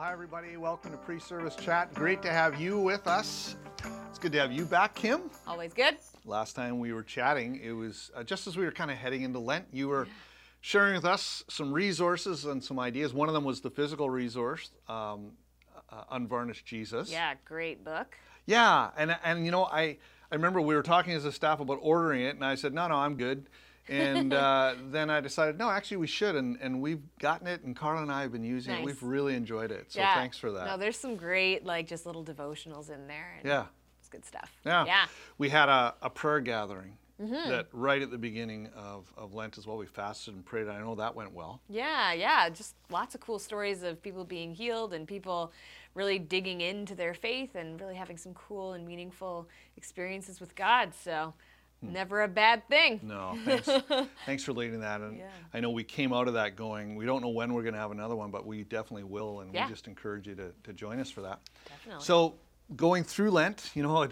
Hi, everybody. Welcome to Pre-Service Chat. Great to have you with us. It's good to have you back, Kim. Always good. Last time we were chatting, it was just as we were kind of heading into Lent. You were sharing with us some resources and some ideas. One of them was the physical resource, Unvarnished Jesus. Yeah, great book. Yeah, and you know, I remember we were talking as a staff about ordering it, and I said, no, I'm good. And then I decided, no, actually we should, and we've gotten it, and Carla and I have been using it. We've really enjoed it, so thanks for that. No, there's some great, just little devotionals in there. And yeah. It's good stuff. Yeah. We had a prayer gathering that right at the beginning of Lent as well. We fasted and prayed. I know that went well. Yeah. Just lots of cool stories of people being healed and people really digging into their faith and really having some cool and meaningful experiences with God. So never a bad thing. No, thanks for leading that. And I know we came out of that going, we don't know when we're going to have another one, but we definitely will. And we just encourage you to join us for that. Definitely. So going through Lent, you know,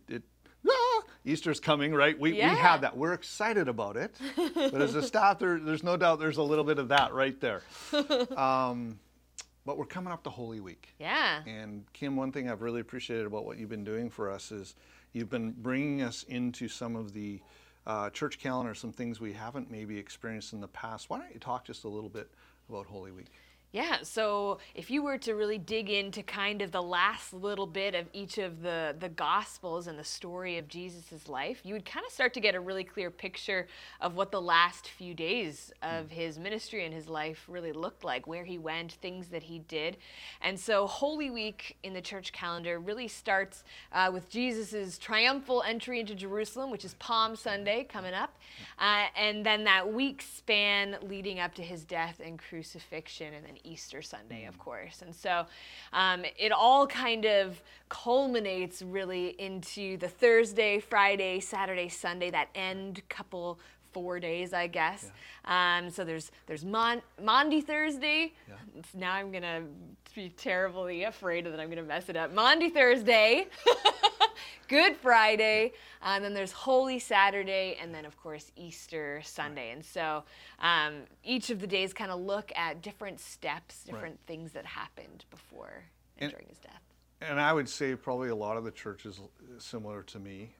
Easter's coming, right? We have that. We're excited about it. But as a staff, there's no doubt there's a little bit of that right there. But we're coming up to Holy Week. Yeah. And Kim, one thing I've really appreciated about what you've been doing for us is you've been bringing us into some of the church calendar, some things we haven't maybe experienced in the past. Why don't you talk just a little bit about Holy Week? Yeah, so if you were to really dig into kind of the last little bit of each of the Gospels and the story of Jesus' life, you would kind of start to get a really clear picture of what the last few days of his ministry and his life really looked like, where he went, things that he did. And so Holy Week in the church calendar really starts with Jesus' triumphal entry into Jerusalem, which is Palm Sunday coming up, and then that week span leading up to his death and crucifixion, and then Easter Sunday, of course. And so it all kind of culminates really into the Thursday, Friday, Saturday, Sunday, that end couple 4 days, I guess. Yeah. So there's Maundy Thursday. Yeah. Now I'm going to be terribly afraid that I'm going to mess it up. Maundy Thursday. Good Friday, and then there's Holy Saturday, and then, of course, Easter Sunday. And so each of the days kind of look at different steps, different things that happened before and during his death. And I would say probably a lot of the churches similar to me,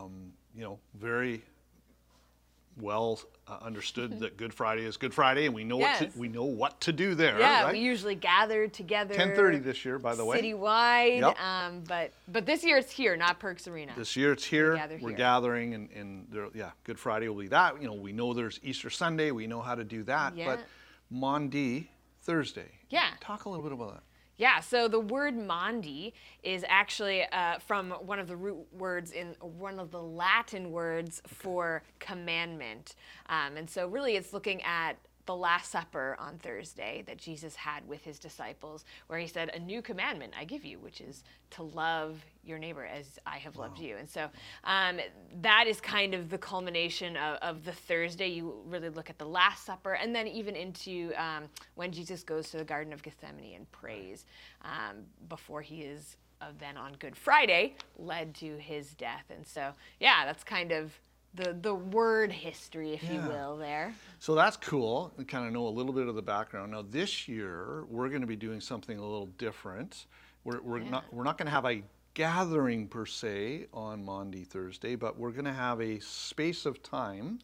very well understood that Good Friday is Good Friday, and we know what to do there. Yeah, right? We usually gather together. 10:30 this year, by the way. Citywide. Yep. But this year it's here, not Perks Arena. This year it's here. We're gathering, and there, Good Friday will be that. You know, we know there's Easter Sunday. We know how to do that. Yeah. But Maundy Thursday. Yeah. Talk a little bit about that. Yeah, so the word Maundy is actually from one of the root words in one of the Latin words for commandment. And so really it's looking at the Last Supper on Thursday that Jesus had with his disciples, where he said, a new commandment I give you, which is to love your neighbor as I have loved you. And so that is kind of the culmination of the Thursday. You really look at the Last Supper, and then even into when Jesus goes to the Garden of Gethsemane and prays before he is then on Good Friday led to his death. And so, that's kind of the word history, if you will, there. So that's cool. We kind of know a little bit of the background. Now this year we're going to be doing something a little different. We're not going to have a gathering per se on Maundy Thursday, but we're going to have a space of time.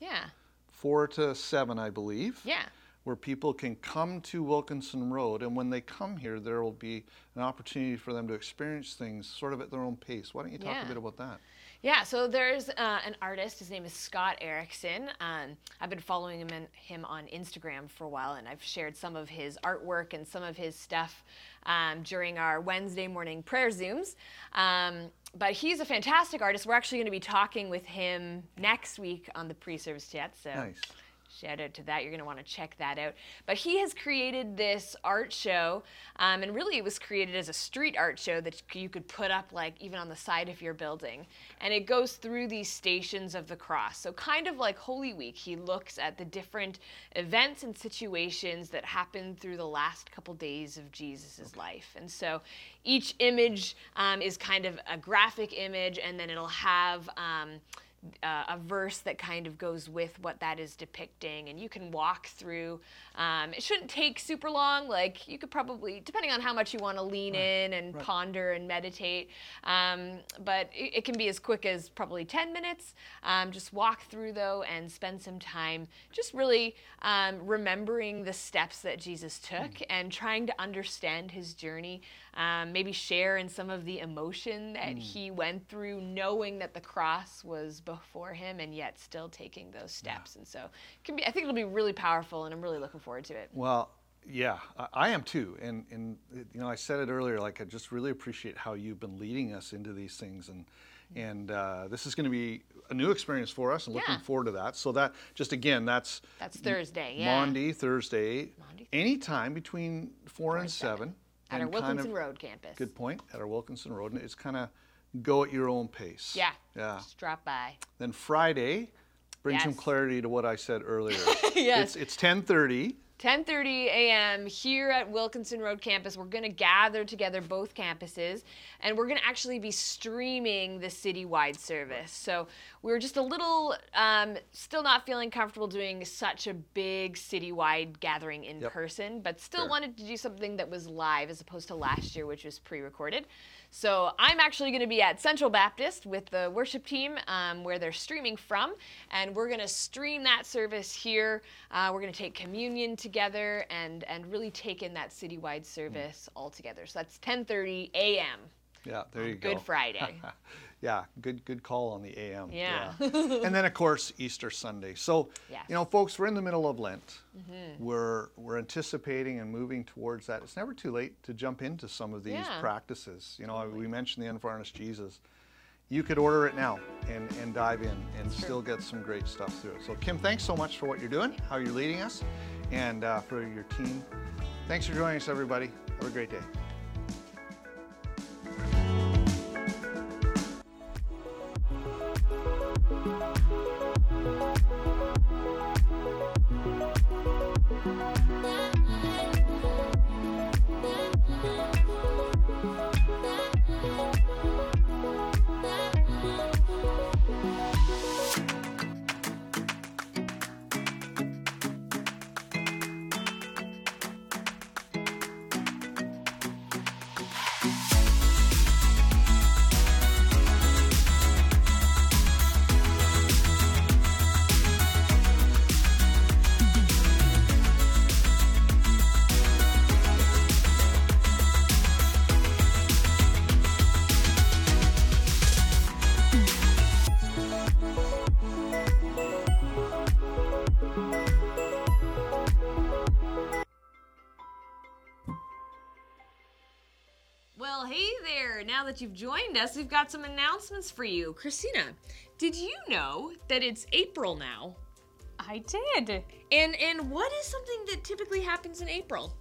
4 to 7, I believe. Where people can come to Wilkinson Road, and when they come here, there will be an opportunity for them to experience things sort of at their own pace. Why don't you talk a bit about that? Yeah, so there's an artist, his name is Scott Erickson. I've been following him on Instagram for a while, and I've shared some of his artwork and some of his stuff during our Wednesday morning prayer Zooms. But he's a fantastic artist. We're actually going to be talking with him next week on the pre-service chat. So. Nice. Shout out to that. You're going to want to check that out. But he has created this art show, and really it was created as a street art show that you could put up even on the side of your building. And it goes through these stations of the cross. So kind of like Holy Week, he looks at the different events and situations that happened through the last couple days of Jesus' life. And so each image is kind of a graphic image, and then it'll have a verse that kind of goes with what that is depicting, and you can walk through. It shouldn't take super long. Like, you could probably, depending on how much you want to lean in and ponder and meditate, but it can be as quick as probably 10 minutes. Just walk through, though, and spend some time just really remembering the steps that Jesus took and trying to understand his journey. Maybe share in some of the emotion that he went through, knowing that the cross was before him and yet still taking those steps. And so it can be, I think it'll be really powerful, and I'm really looking forward to it. Well, yeah, I am too. And I said it earlier, like, I just really appreciate how you've been leading us into these things. And this is going to be a new experience for us, and looking forward to that. So that, just again, that's Thursday, Maundy, Thursday, anytime between 4 and 7. At our Wilkinson Road campus. Good point, at our Wilkinson Road. And it's kind of go at your own pace. Yeah. Just drop by. Then Friday, bring some clarity to what I said earlier. Yes. It's 10:30. 10:30 a.m. here at Wilkinson Road campus. We're going to gather together both campuses, and we're going to actually be streaming the citywide service. So we were just a little still not feeling comfortable doing such a big citywide gathering in person, but still wanted to do something that was live as opposed to last year, which was pre-recorded. So I'm actually going to be at Central Baptist with the worship team where they're streaming from, and we're going to stream that service here. We're going to take communion together and really take in that citywide service all together. So that's 10:30 a.m. Yeah, there you go. Good Friday. Yeah, good call on the AM. Yeah. And then, of course, Easter Sunday. So, folks, we're in the middle of Lent. We're anticipating and moving towards that. It's never too late to jump into some of these practices. We mentioned the Unvarnished Jesus. You could order it now and dive in and still get some great stuff through it. So, Kim, thanks so much for what you're doing, how you're leading us, and for your team. Thanks for joining us, everybody. Have a great day. Well, hey there. Now that you've joined us, we've got some announcements for you. Christina, did you know that it's April now? I did. And what is something that typically happens in April?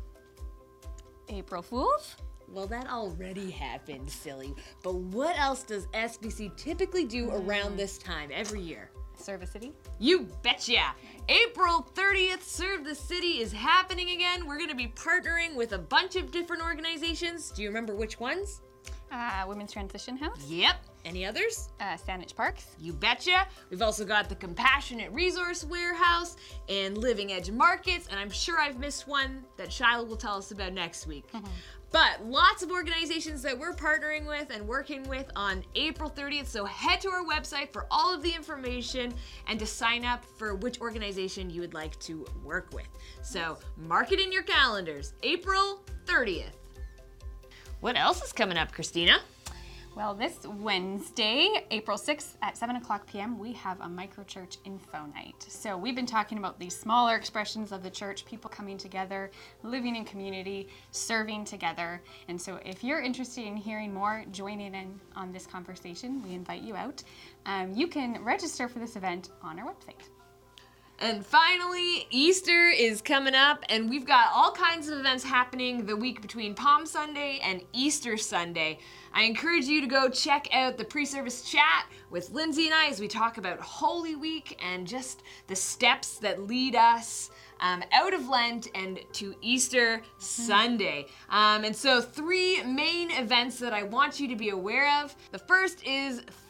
April Fools? Well, that already happened, silly. But what else does SBC typically do around this time every year? Serve a City? You betcha! April 30th, Serve the City is happening again. We're going to be partnering with a bunch of different organizations. Do you remember which ones? Women's Transition House? Yep. Any others? Saanich Parks? You betcha. We've also got the Compassionate Resource Warehouse and Living Edge Markets, and I'm sure I've missed one that Shiloh will tell us about next week. But lots of organizations that we're partnering with and working with on April 30th, so head to our website for all of the information and to sign up for which organization you would like to work with. So mark it in your calendars, April 30th. What else is coming up, Christina? Well, this Wednesday, April 6th at 7 o'clock p.m., we have a microchurch info night. So we've been talking about these smaller expressions of the church, people coming together, living in community, serving together. And so if you're interested in hearing more, joining in on this conversation, we invite you out. You can register for this event on our website. And finally, Easter is coming up, and we've got all kinds of events happening the week between Palm Sunday and Easter Sunday. I encourage you to go check out the pre-service chat with Lindsay and I as we talk about Holy Week and just the steps that lead us out of Lent and to Easter Sunday. And so 3 main events that I want you to be aware of. The first is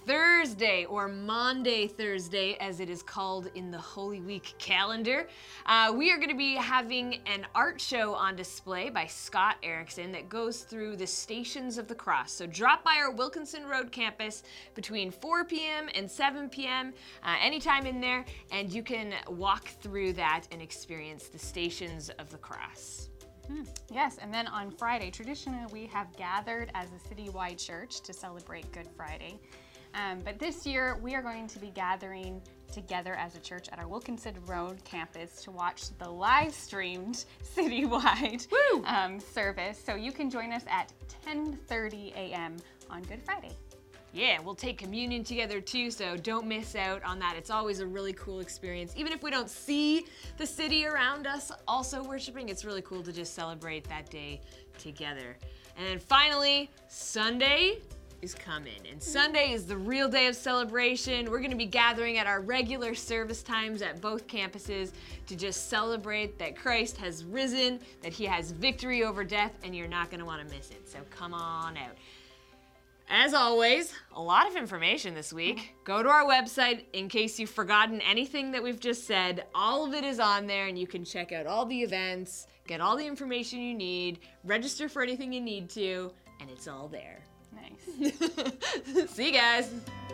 Thursday, or Maundy Thursday, as it is called in the Holy Week calendar, we are going to be having an art show on display by Scott Erickson that goes through the Stations of the Cross. So drop by our Wilkinson Road campus between 4 p.m. and 7 p.m., anytime in there, and you can walk through that and experience the Stations of the Cross. Yes, and then on Friday, traditionally we have gathered as a citywide church to celebrate Good Friday. But this year we are going to be gathering together as a church at our Wilkinson Road campus to watch the live streamed citywide service. So you can join us at 10:30 a.m. on Good Friday. Yeah, we'll take communion together too, so don't miss out on that. It's always a really cool experience. Even if we don't see the city around us also worshiping, it's really cool to just celebrate that day together. And then finally, Sunday is coming, and Sunday is the real day of celebration. We're going to be gathering at our regular service times at both campuses to just celebrate that Christ has risen, that he has victory over death, and you're not going to want to miss it. So come on out. As always, a lot of information this week. Go to our website in case you've forgotten anything that we've just said. All of it is on there, and you can check out all the events, get all the information you need, register for anything you need to, and it's all there. Nice. See you guys.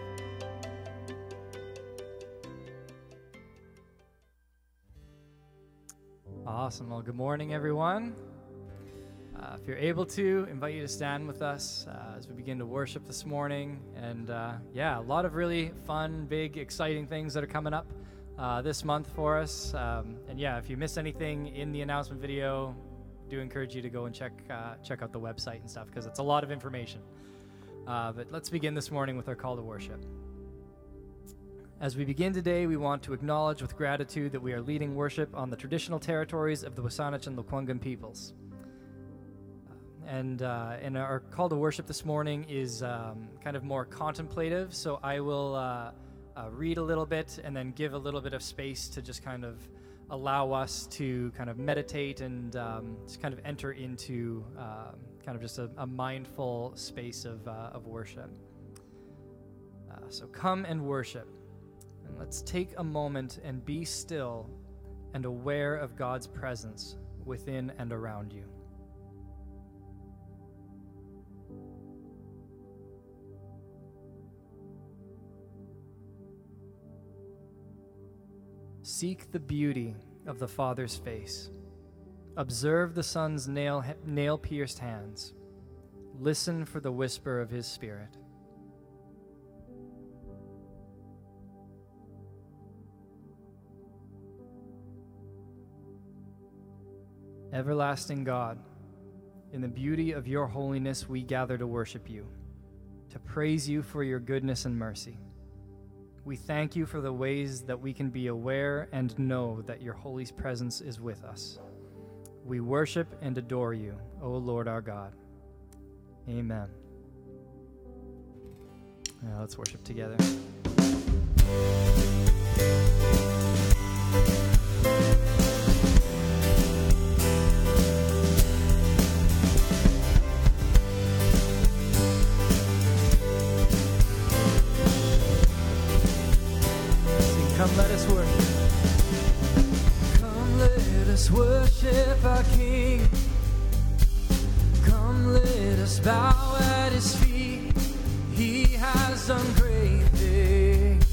Awesome. Well, good morning, everyone. If you're able to, invite you to stand with us as we begin to worship this morning. And a lot of really fun, big, exciting things that are coming up this month for us. If you missed anything in the announcement video, do encourage you to go and check out the website and stuff, because it's a lot of information. But let's begin this morning with our call to worship. As we begin today, we want to acknowledge with gratitude that we are leading worship on the traditional territories of the WSÁNEĆ and Lekwungen peoples. And our call to worship this morning is kind of more contemplative, so I will read a little bit and then give a little bit of space to just kind of allow us to kind of meditate and just kind of enter into kind of just a mindful space of worship. So come and worship, and let's take a moment and be still and aware of God's presence within and around you. Seek the beauty of the Father's face. Observe the Son's nail-pierced hands. Listen for the whisper of his Spirit. Everlasting God, in the beauty of your holiness we gather to worship you, to praise you for your goodness and mercy. We thank you for the ways that we can be aware and know that your holy presence is with us. We worship and adore you, O Lord our God. Amen. Now let's worship together. Come, let us worship. Come, let us worship our King. Come, let us bow at his feet. He has done great things.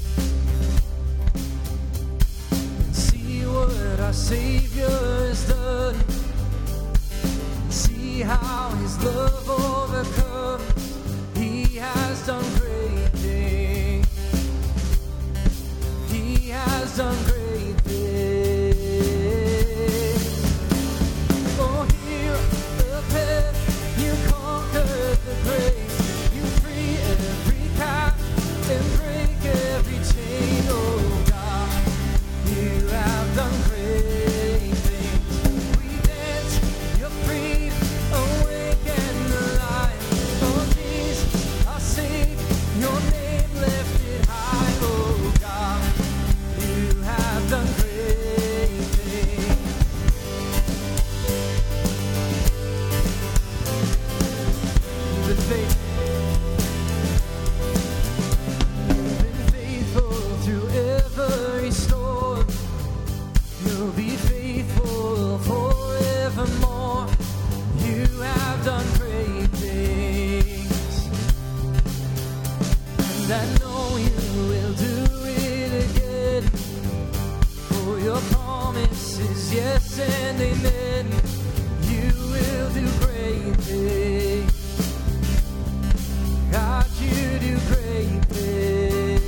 See what our Savior has done. See how his love overcomes. He has done great things. He has done great things. Oh, hero of heaven, you conquered the grave. You free every captive I know you will do it again. For your promise is yes and amen. You will do great things. God, you do great things.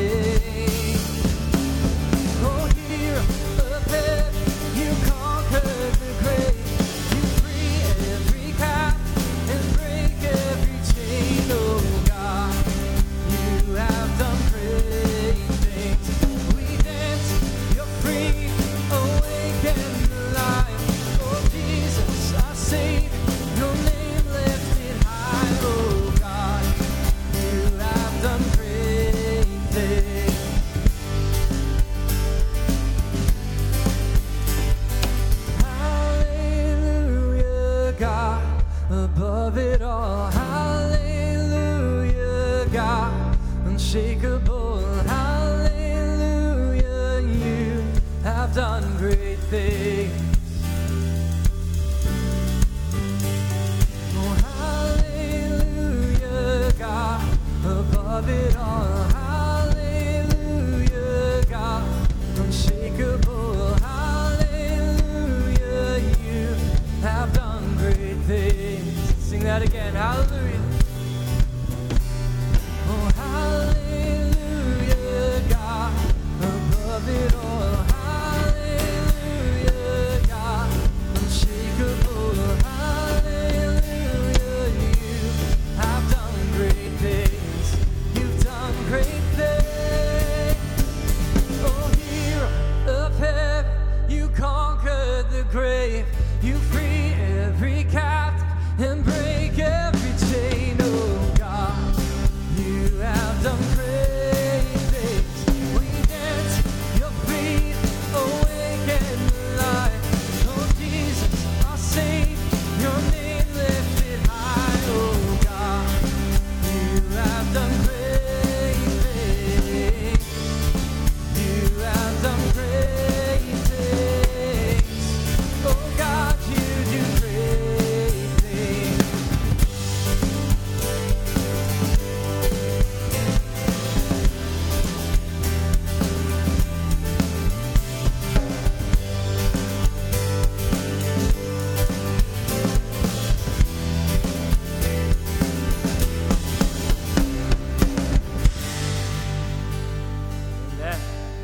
Oh, here up there, you conquered the grave. You free every cap and break every chain. Oh God, you have done great things. We dance, you're free, awake and alive. Oh Jesus, our Savior, your name lifted high. Oh God, you have done great things. Hallelujah, God, above it all. Hallelujah, God, unshakable. Hallelujah, you have done great things. Oh, hallelujah, God, above it all. Hallelujah, God, unshakable. Hallelujah, you have done great things. Sing that again. Hallelujah. Oh, hallelujah, God, above it all. Hallelujah, God, unshakable. Hallelujah, you have done great things. You've done great things. Oh, here up heaven, you conquered the grave. You free every captive and break every chain. Oh God, you have done great things. We dance, your feet awake and alive. Oh Jesus, our Savior, your name lifted high. Oh God, you have done great things. You have done great things. Oh God, you do great things. Amen.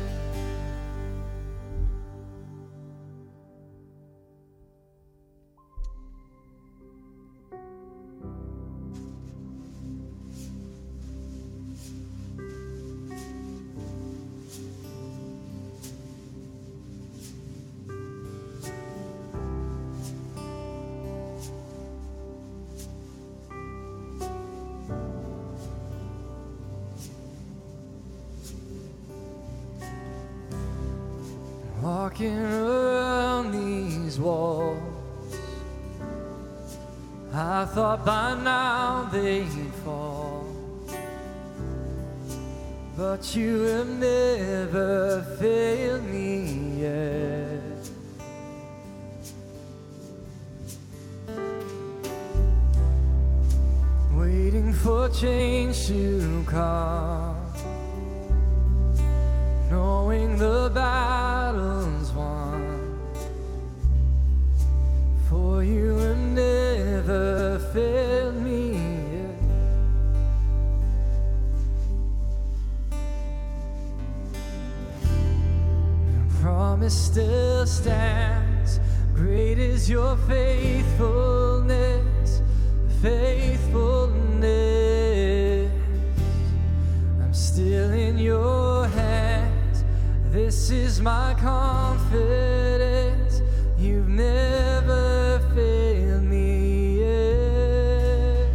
Walking around these walls, I thought by now they'd fall, but you have never failed me yet. Waiting for change to come, knowing the battle's won, for you have never failed me yet. Your promise still stands, great is your faithfulness, faithfulness. I'm still in your hands, this is my confidence. You've never failed me yet.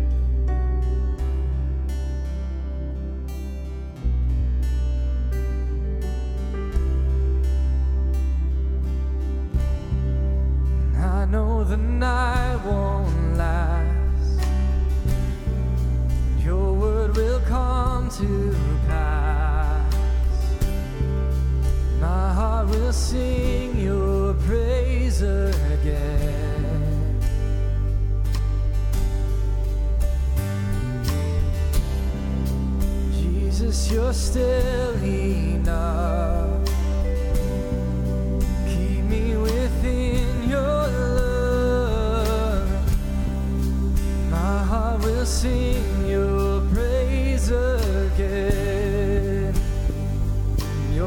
I know the night won't last, your word will come to pass. My heart will sing your praise again. Jesus, you're still enough. Keep me within your love. My heart will sing your praise again. Your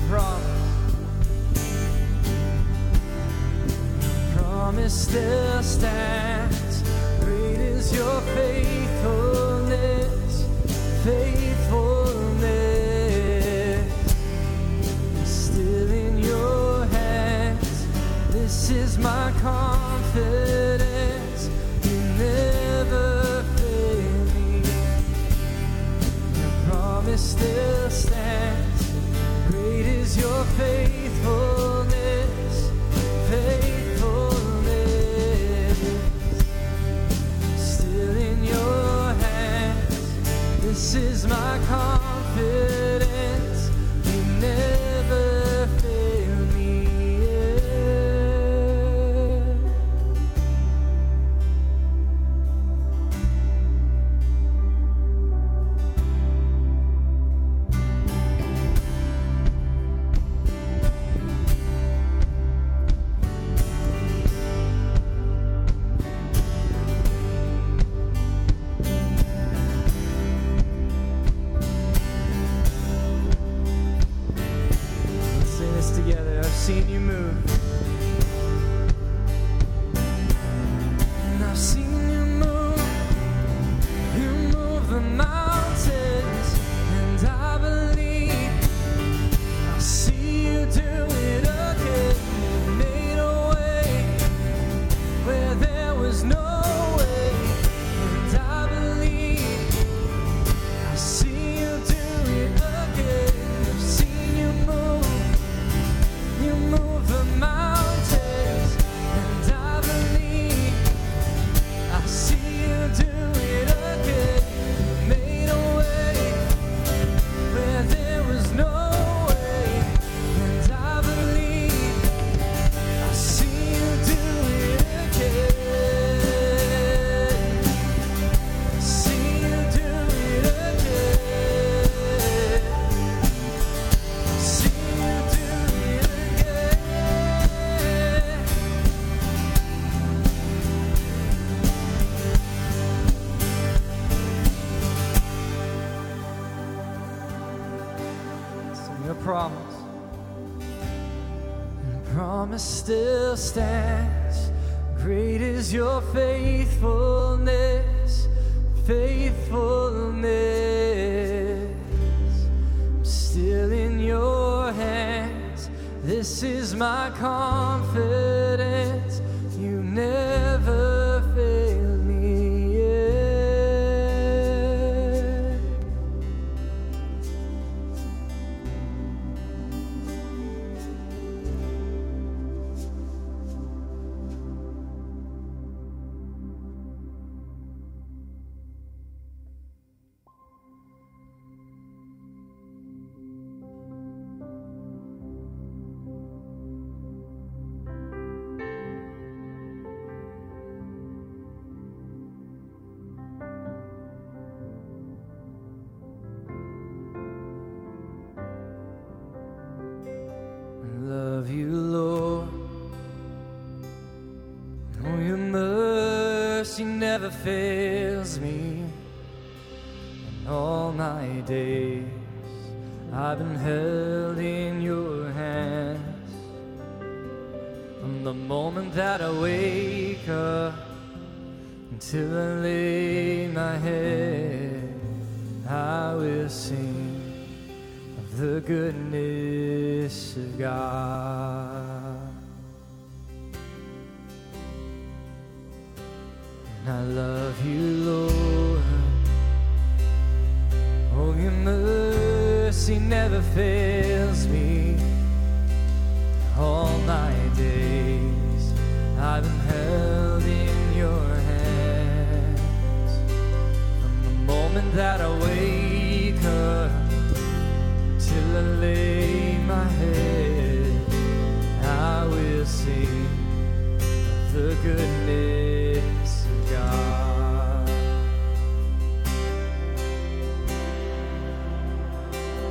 promise still stands. Great is your faithfulness, faithfulness. Still in your hands, this is my confidence. You never fail me. Your promise still stands. Great is your faithfulness, faithfulness. Still in your hands, this is my confidence. You never fail me yet. Let's sing this together. I've seen you move. And I've seen you move. You move the mountains. And I believe I'll see you do it again. You made a way where there was no way. And I believe I'll see you do it again. I've seen you move. You move the mountains, and I believe I see you do it again. You made a way where there was no way, and I believe I see you do it again. I see you do it again. I see you do it again. Sing your promise. And the promise still stands. Great is your faithfulness, faithfulness. I'm still in your hands. This is my confidence. You never fail me yet. Love you, Lord. Oh, your mercy never fails me. And all my days I've been held in your hands. From the moment that I wake up until I lay my head, I will sing of the goodness of God. And I love you, Lord. Oh, your mercy never fails me. All my days I've been held in your hands. From the moment that I wake up till I lay my head, I will sing of the goodness of God.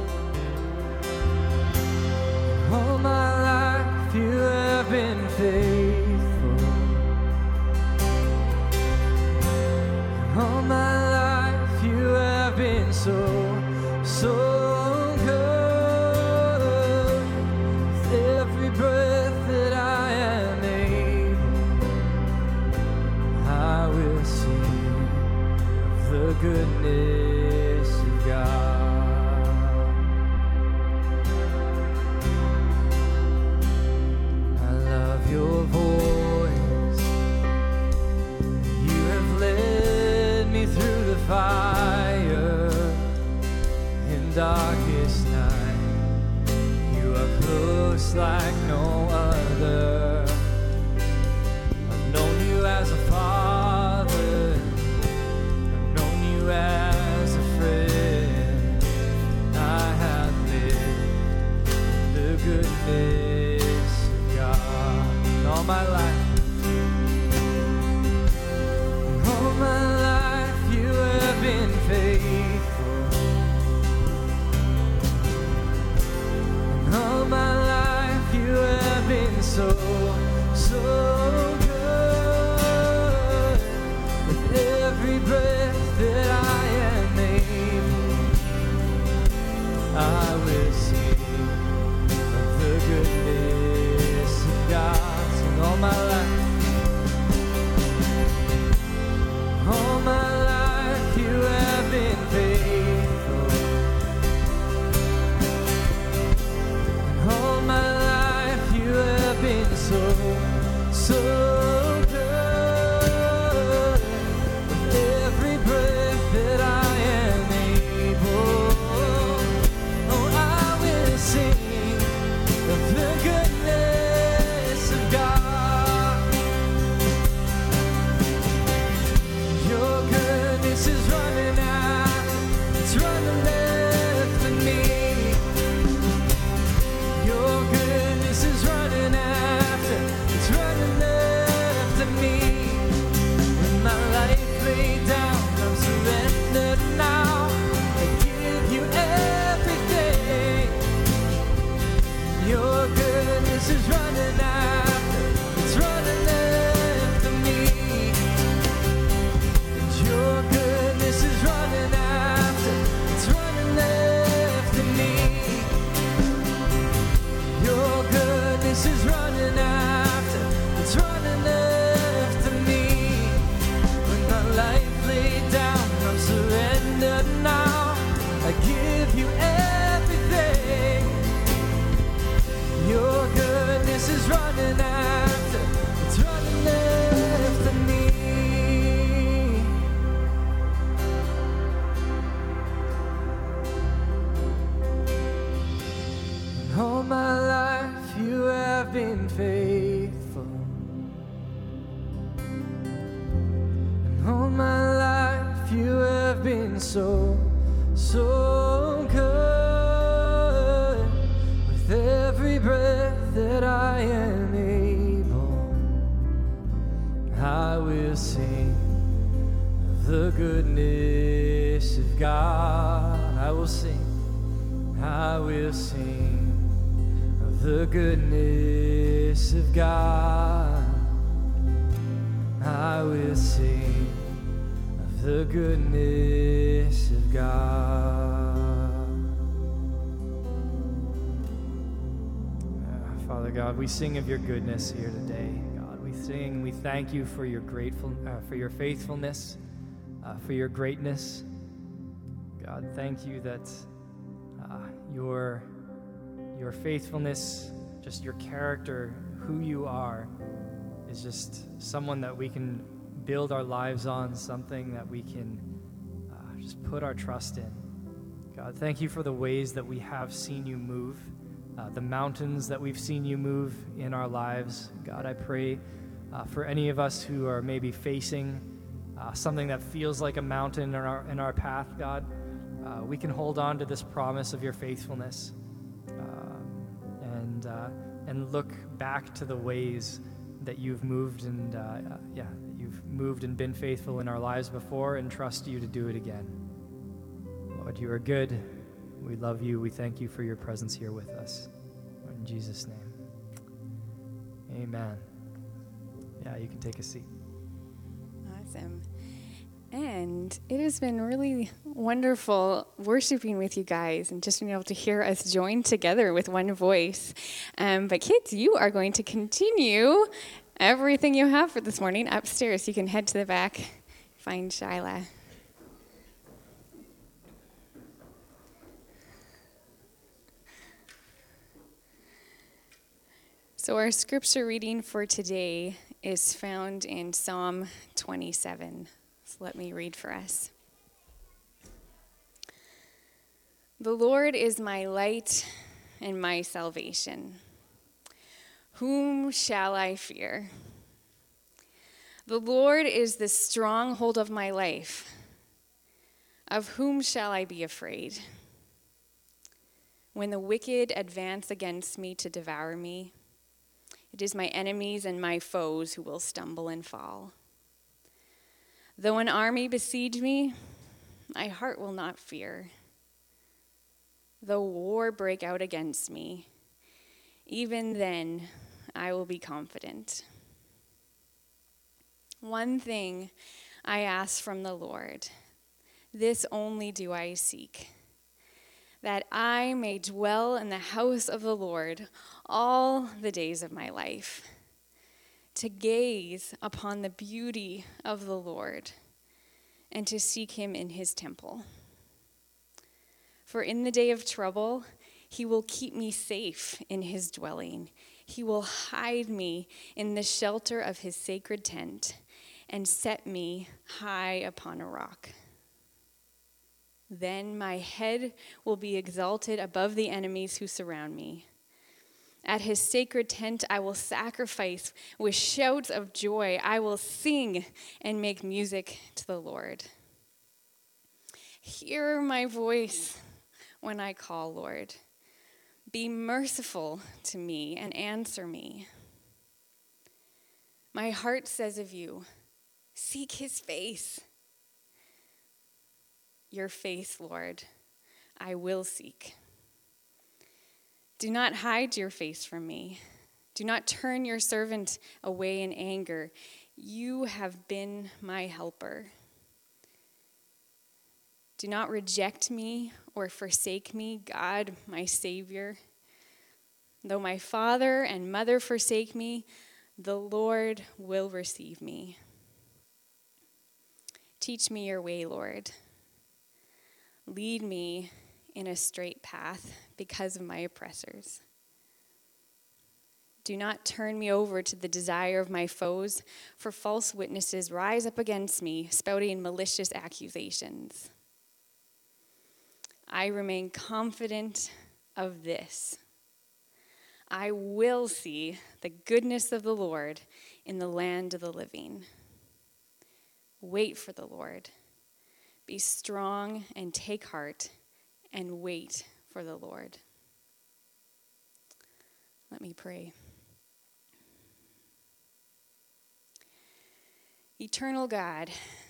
been so good. With every breath that I am able, I will sing of the goodness of God. I love your voice. You have led me through the fire in darkest night. You are close like no other. I've known you as a father. I've known you as a friend. I have lived in the goodness of God all my life. All my life you have been faithful. And all my life you have been so good. With every breath that I am able, I will sing of the goodness of God. Sing all my life. All my life you have been faithful. And all my life you have been so good. With every breath that I am able, oh, I will sing of the goodness of God. Your goodness is running out, it's running after me. Your goodness is running after, it's running after me. When my life laid down, I'm surrendered now. I give you everything. Your goodness is running after, it's running after me. Your goodness is running after, it's running after me. Your goodness is running after, it's running after me. When my life laid down, I'm surrendered now. I give you everything. Your goodness is running after, it's running after me. All my life you have been faithful. And all my life you have been so good. With every breath that I am able, I will sing of the goodness of God. I will sing of the goodness of God. I will sing of the goodness of God. Father God, we sing of your goodness here today. God, we sing, we thank you for your for your faithfulness, for your greatness. God, thank you that your faithfulness, just your character, who you are, is just someone that we can build our lives on, something that we can just put our trust in. God, thank you for the ways that we have seen you move, the mountains that we've seen you move in our lives. God, I pray for any of us who are maybe facing something that feels like a mountain in our path, God, we can hold on to this promise of your faithfulness and look back to the ways that you've moved and you've moved and been faithful in our lives before, and trust you to do it again. Lord, you are good. We love you. We thank you for your presence here with us. In Jesus' name, amen. Yeah, you can take a seat. Awesome. And it has been really wonderful worshiping with you guys and just being able to hear us join together with one voice. But kids, you are going to continue everything you have for this morning upstairs. You can head to the back, find Shyla. So our scripture reading for today is found in Psalm 27. So let me read for us. The Lord is my light and my salvation. Whom shall I fear? The Lord is the stronghold of my life. Of whom shall I be afraid? When the wicked advance against me to devour me, it is my enemies and my foes who will stumble and fall. Though an army besiege me, my heart will not fear. Though war break out against me, even then I will be confident. One thing I ask from the Lord, this only do I seek, that I may dwell in the house of the Lord all the days of my life, to gaze upon the beauty of the Lord and to seek him in his temple. For in the day of trouble, he will keep me safe in his dwelling. He will hide me in the shelter of his sacred tent and set me high upon a rock. Then my head will be exalted above the enemies who surround me. At his sacred tent I will sacrifice with shouts of joy. I will sing and make music to the Lord. Hear my voice when I call, Lord. Be merciful to me and answer me. My heart says of you, seek his face. Your face, Lord, I will seek. Do not hide your face from me. Do not turn your servant away in anger. You have been my helper. Do not reject me or forsake me, God, my Savior. Though my father and mother forsake me, the Lord will receive me. Teach me your way, Lord. Lead me in a straight path because of my oppressors. Do not turn me over to the desire of my foes, for false witnesses rise up against me, spouting malicious accusations. I remain confident of this. I will see the goodness of the Lord in the land of the living. Wait for the Lord. Be strong and take heart and wait for the Lord. Let me pray. Eternal God,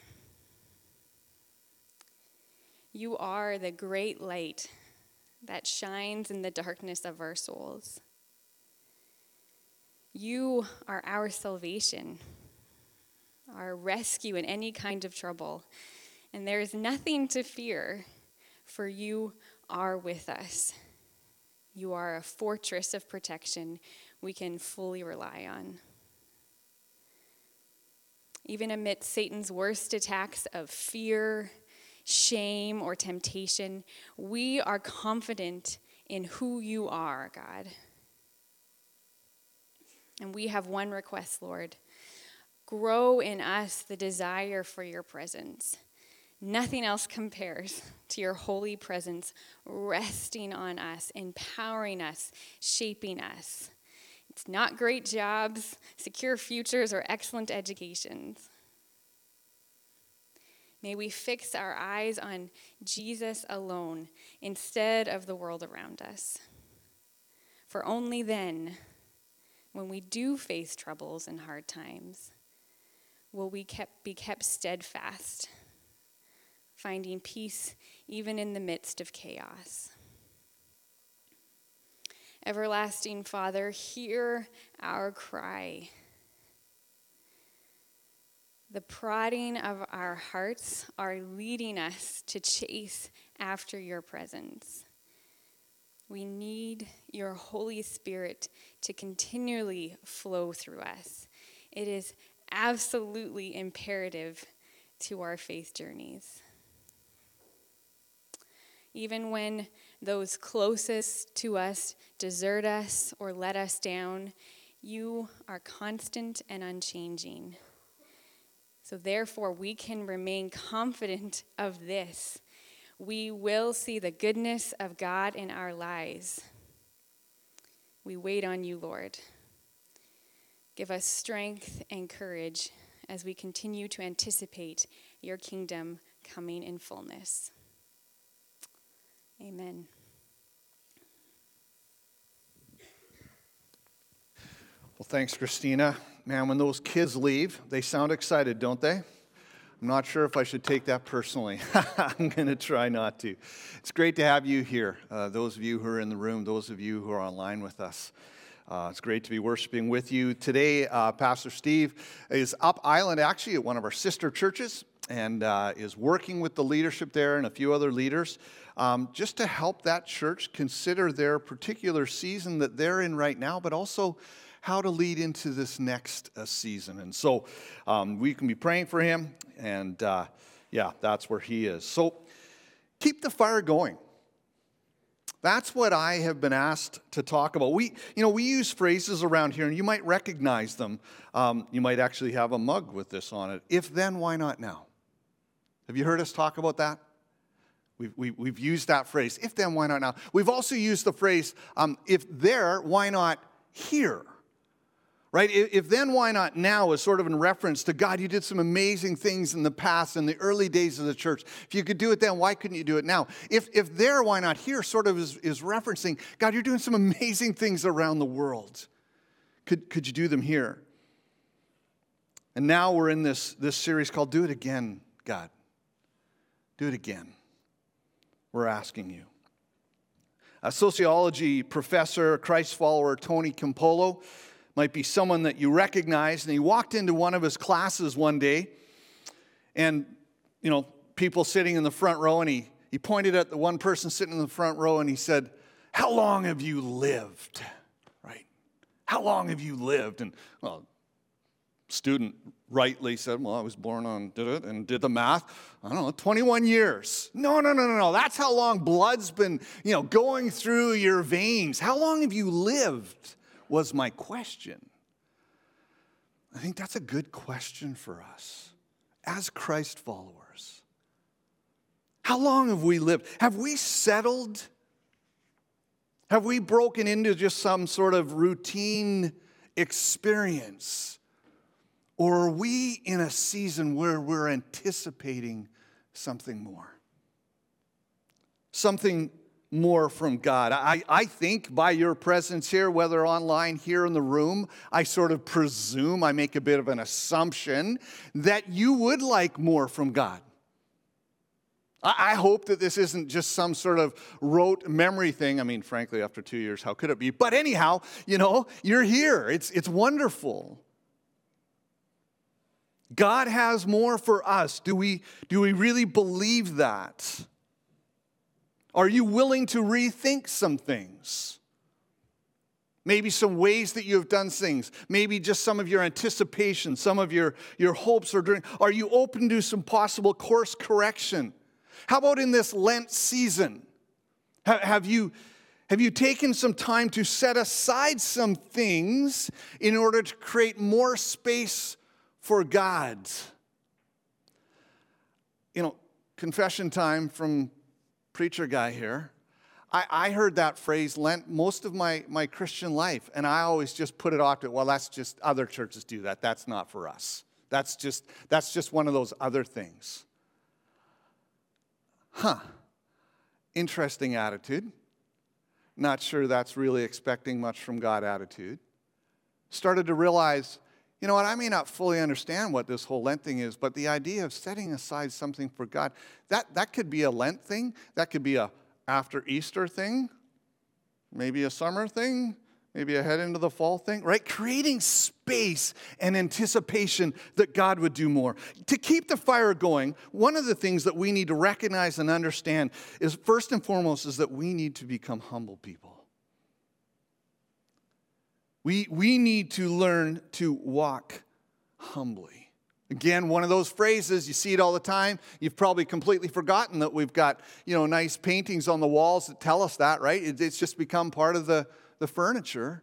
you are the great light that shines in the darkness of our souls. You are our salvation, our rescue in any kind of trouble. And there is nothing to fear, for you are with us. You are a fortress of protection we can fully rely on. Even amidst Satan's worst attacks of fear, shame, or temptation, we are confident in who you are, God. And we have one request, Lord. Grow in us the desire for your presence. Nothing else compares to your holy presence resting on us, empowering us, shaping us. It's not great jobs, secure futures, or excellent educations. May we fix our eyes on Jesus alone instead of the world around us. For only then, when we do face troubles and hard times, will we be kept steadfast, finding peace even in the midst of chaos. Everlasting Father, hear our cry. The prodding of our hearts are leading us to chase after your presence. We need your Holy Spirit to continually flow through us. It is absolutely imperative to our faith journeys. Even when those closest to us desert us or let us down, you are constant and unchanging. So therefore, we can remain confident of this. We will see the goodness of God in our lives. We wait on you, Lord. Give us strength and courage as we continue to anticipate your kingdom coming in fullness. Amen. Well, thanks, Christina. Man, when those kids leave, they sound excited, don't they? I'm not sure if I should take that personally. I'm going to try not to. It's great to have you here, those of you who are in the room, those of you who are online with us. It's great to be worshiping with you. Today, Pastor Steve is up island, actually, at one of our sister churches, and is working with the leadership there and a few other leaders just to help that church consider their particular season that they're in right now, but also how to lead into this next season. And so we can be praying for him, and that's where he is. So keep the fire going. That's what I have been asked to talk about. We use phrases around here, and you might recognize them. You might actually have a mug with this on it. If then, why not now? Have you heard us talk about that? We've used that phrase, if then, why not now? We've also used the phrase, if there, why not here? Right? If then, why not now is sort of in reference to God, you did some amazing things in the past, in the early days of the church. If you could do it then, why couldn't you do it now? If there, why not here sort of is referencing, God, you're doing some amazing things around the world. Could you do them here? And now we're in this series called Do It Again, God. Do it again. We're asking you. A sociology professor, Christ follower, Tony Campolo, might be someone that you recognize, and he walked into one of his classes one day, and, people sitting in the front row, and he pointed at the one person sitting in the front row, and he said, how long have you lived? Right? How long have you lived? And, student rightly said, well, I was born on, did the math, 21 years. No. That's how long blood's been, going through your veins. How long have you lived? Was my question. I think that's a good question for us as Christ followers. How long have we lived? Have we settled? Have we broken into just some sort of routine experience? Or are we in a season where we're anticipating something more? Something more from God. I think by your presence here, whether online, here in the room, I sort of presume, I make a bit of an assumption that you would like more from God. I hope that this isn't just some sort of rote memory thing. I mean, frankly, after 2 years, how could it be? But anyhow, you're here. It's wonderful. God has more for us. Do we really believe that? Are you willing to rethink some things? Maybe some ways that you have done things. Maybe just some of your anticipation, some of your hopes or dreams. Are you open to some possible course correction? How about in this Lent season? Have you taken some time to set aside some things in order to create more space for God? Confession time from preacher guy here. I heard that phrase Lent most of my Christian life, and I always just put it off to, well, that's just other churches do that. That's not for us. That's just one of those other things. Interesting attitude. Not sure that's really expecting much from God attitude. Started to realize, you know what, I may not fully understand what this whole Lent thing is, but the idea of setting aside something for God, that could be a Lent thing. That could be a after Easter thing. Maybe a summer thing. maybe a head into the fall thing, right? Creating space and anticipation that God would do more. To keep the fire going, one of the things that we need to recognize and understand is, first and foremost, is that we need to become humble people. We need to learn to walk humbly. Again, one of those phrases, you see it all the time. You've probably completely forgotten that we've got, nice paintings on the walls that tell us that, right? It's just become part of the furniture.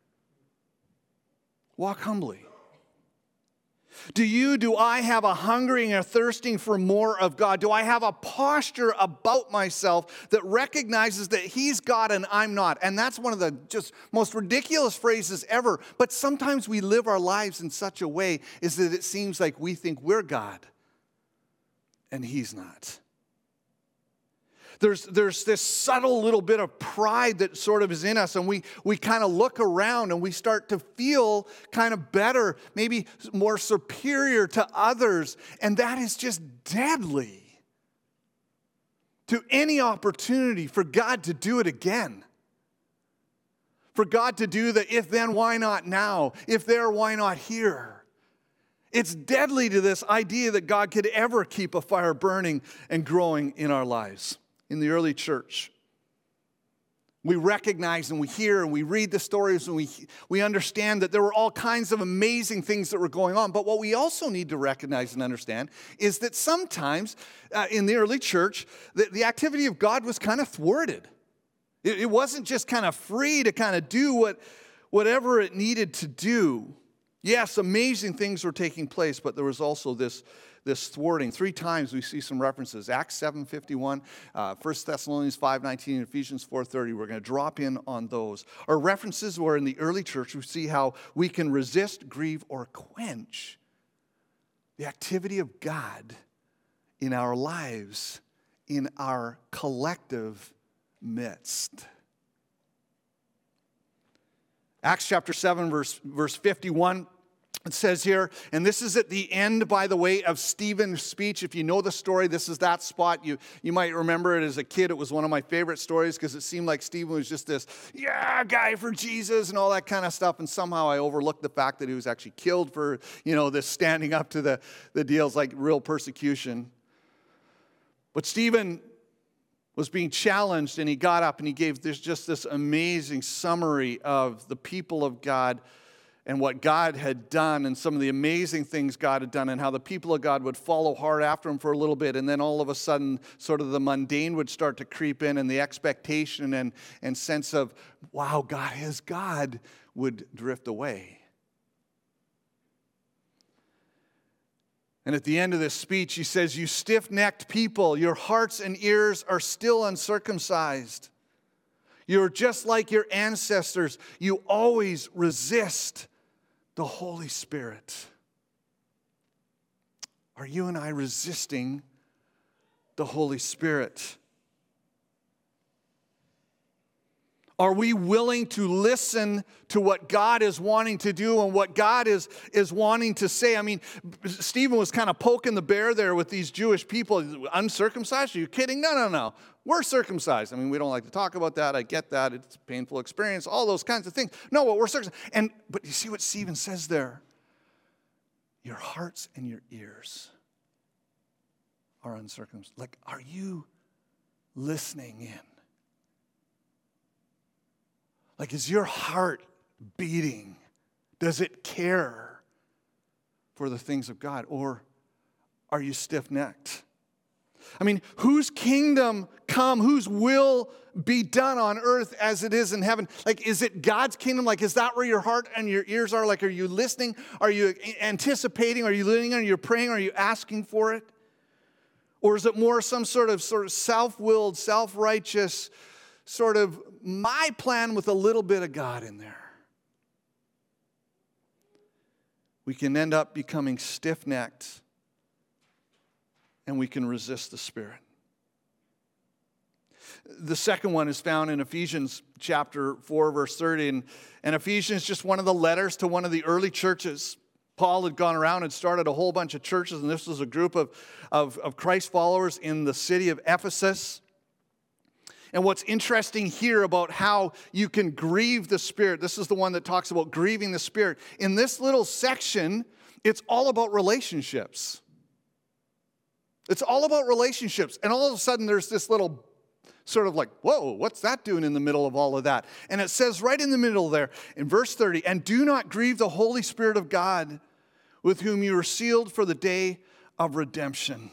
Walk humbly. Do I have a hungering or thirsting for more of God? Do I have a posture about myself that recognizes that He's God and I'm not? And that's one of the just most ridiculous phrases ever. But sometimes we live our lives in such a way is that it seems like we think we're God and He's not. There's this subtle little bit of pride that sort of is in us, and we kind of look around and we start to feel kind of better, maybe more superior to others, and that is just deadly to any opportunity for God to do it again. For God to do the if then, why not now? If there, why not here? It's deadly to this idea that God could ever keep a fire burning and growing in our lives. In the early church, we recognize and we hear and we read the stories and we understand that there were all kinds of amazing things that were going on. But what we also need to recognize and understand is that sometimes in the early church, the activity of God was kind of thwarted. It wasn't just kind of free to kind of do whatever it needed to do. Yes, amazing things were taking place, but there was also this thwarting. 3 times we see some references. Acts 7:51, 1 Thessalonians 5:19, and Ephesians 4:30. We're going to drop in on those. Or references where in the early church we see how we can resist, grieve, or quench the activity of God in our lives, in our collective midst. Acts chapter 7, verse 51. It says here, and this is at the end, by the way, of Stephen's speech. If you know the story, this is that spot. You might remember it as a kid. It was one of my favorite stories because it seemed like Stephen was just this, guy for Jesus and all that kind of stuff. And somehow I overlooked the fact that he was actually killed for, this standing up to the deals, like real persecution. But Stephen was being challenged, and he got up and he gave this amazing summary of the people of God and what God had done and some of the amazing things God had done and how the people of God would follow hard after Him for a little bit, and then all of a sudden sort of the mundane would start to creep in, and the expectation and sense of, wow, God is God would drift away. And at the end of this speech, he says, "You stiff-necked people, your hearts and ears are still uncircumcised. You're just like your ancestors. You always resist the Holy Spirit." Are you and I resisting the Holy Spirit? Are we willing to listen to what God is wanting to do and what God is wanting to say? I mean, Stephen was kind of poking the bear there with these Jewish people. Uncircumcised? Are you kidding? No. We're circumcised. I mean, we don't like to talk about that. I get that. It's a painful experience, all those kinds of things. No, but we're circumcised. But you see what Stephen says there? Your hearts and your ears are uncircumcised. Like, are you listening in? Like, is your heart beating? Does it care for the things of God? Or are you stiff-necked? I mean, whose kingdom come, whose will be done on earth as it is in heaven? Like, is it God's kingdom? Like, is that where your heart and your ears are? Like, are you listening? Are you anticipating? Are you leaning on? Are you praying? Are you asking for it? Or is it more some sort of self-willed, self-righteous, sort of my plan with a little bit of God in there? We can end up becoming stiff-necked, and we can resist the Spirit. The second one is found in Ephesians chapter 4, verse 30. And Ephesians is just one of the letters to one of the early churches. Paul had gone around and started a whole bunch of churches, and this was a group of Christ followers in the city of Ephesus. And what's interesting here about how you can grieve the Spirit, this is the one that talks about grieving the Spirit. In this little section, it's all about relationships. It's all about relationships. And all of a sudden, there's this little sort of like, whoa, what's that doing in the middle of all of that? And it says right in the middle there, in verse 30, and do not grieve the Holy Spirit of God, with whom you are sealed for the day of redemption.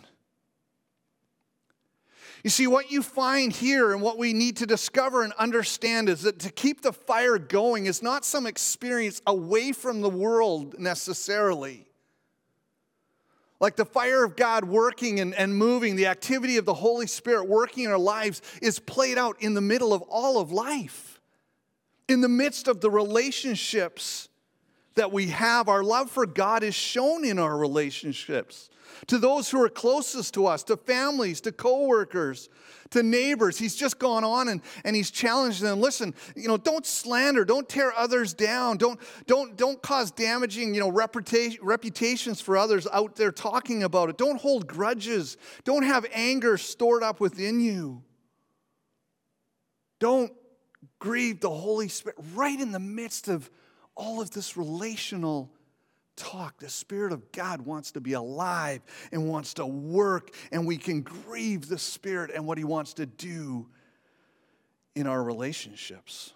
You see, what you find here and what we need to discover and understand is that to keep the fire going is not some experience away from the world necessarily. Like the fire of God working and moving, the activity of the Holy Spirit working in our lives is played out in the middle of all of life. In the midst of the relationships that we have, our love for God is shown in our relationships. To those who are closest to us, to families, to coworkers, to neighbors. He's just gone on and he's challenged them. Listen, don't slander, don't tear others down, don't cause damaging, reputations for others out there talking about it. Don't hold grudges. Don't have anger stored up within you. Don't grieve the Holy Spirit right in the midst of all of this relational talk. The Spirit of God wants to be alive and wants to work, and we can grieve the Spirit and what He wants to do in our relationships.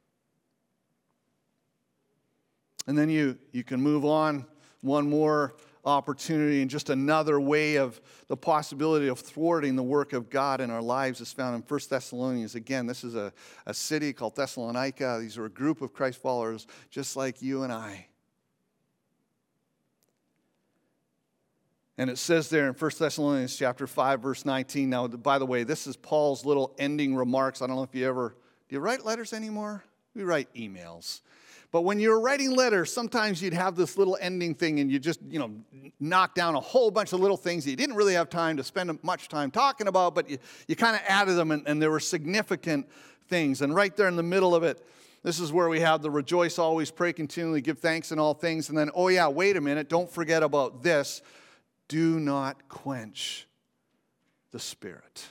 And then you can move on one more opportunity, and just another way of the possibility of thwarting the work of God in our lives is found in 1 Thessalonians. Again, this is a city called Thessalonica. These are a group of Christ followers just like you and I. And it says there in 1 Thessalonians chapter 5, verse 19. Now, by the way, this is Paul's little ending remarks. I don't know if do you write letters anymore? We write emails. But when you're writing letters, sometimes you'd have this little ending thing and you just, knock down a whole bunch of little things that you didn't really have time to spend much time talking about, but you kind of added them and there were significant things. And right there in the middle of it, this is where we have the rejoice, always pray, continually, give thanks in all things. And then, oh yeah, wait a minute, don't forget about this. Do not quench the Spirit.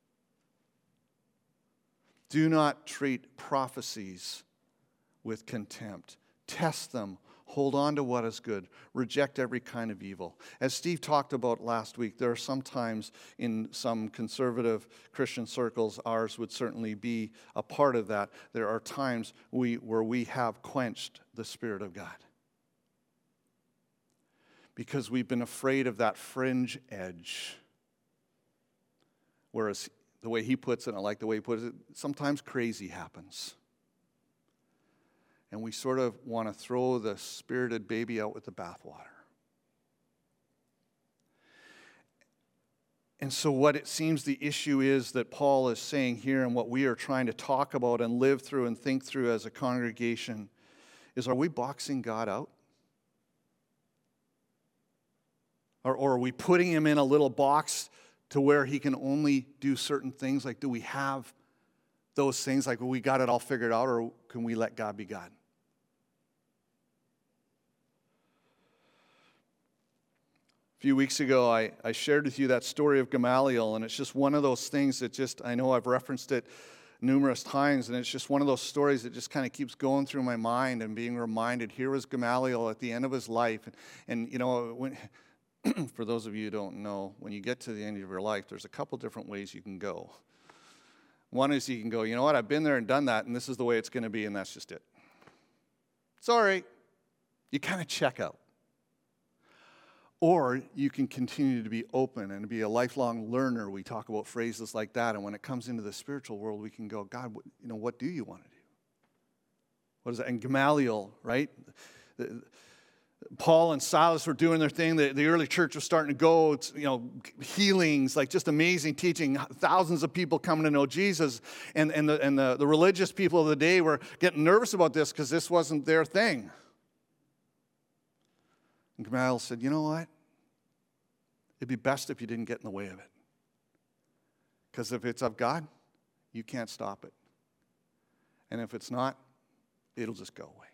Do not treat prophecies with contempt. Test them. Hold on to what is good. Reject every kind of evil. As Steve talked about last week, there are some times in some conservative Christian circles, ours would certainly be a part of that. There are times where we have quenched the Spirit of God. Because we've been afraid of that fringe edge. Whereas the way he puts it, and I like the way he puts it, sometimes crazy happens. And we sort of want to throw the spirited baby out with the bathwater. And so what it seems the issue is that Paul is saying here, and what we are trying to talk about and live through and think through as a congregation, is, are we boxing God out? Or are we putting him in a little box to where he can only do certain things? Like, do we have those things? Like, well, we got it all figured out, or can we let God be God? A few weeks ago, I shared with you that story of Gamaliel, and it's just one of those things that I know I've referenced it numerous times, and it's just one of those stories that just kind of keeps going through my mind and being reminded. Here was Gamaliel at the end of his life, and when... For those of you who don't know, when you get to the end of your life, there's a couple different ways you can go. One is you can go, you know what, I've been there and done that, and this is the way it's going to be, and that's just it. Sorry. You kind of check out. Or you can continue to be open and be a lifelong learner. We talk about phrases like that, and when it comes into the spiritual world, we can go, God, what do you want to do? What is that? And Gamaliel, right? Paul and Silas were doing their thing. The early church was starting to go, healings, like just amazing teaching. Thousands of people coming to know Jesus. And the religious people of the day were getting nervous about this because this wasn't their thing. And Gamaliel said, you know what? It'd be best if you didn't get in the way of it. Because if it's of God, you can't stop it. And if it's not, it'll just go away.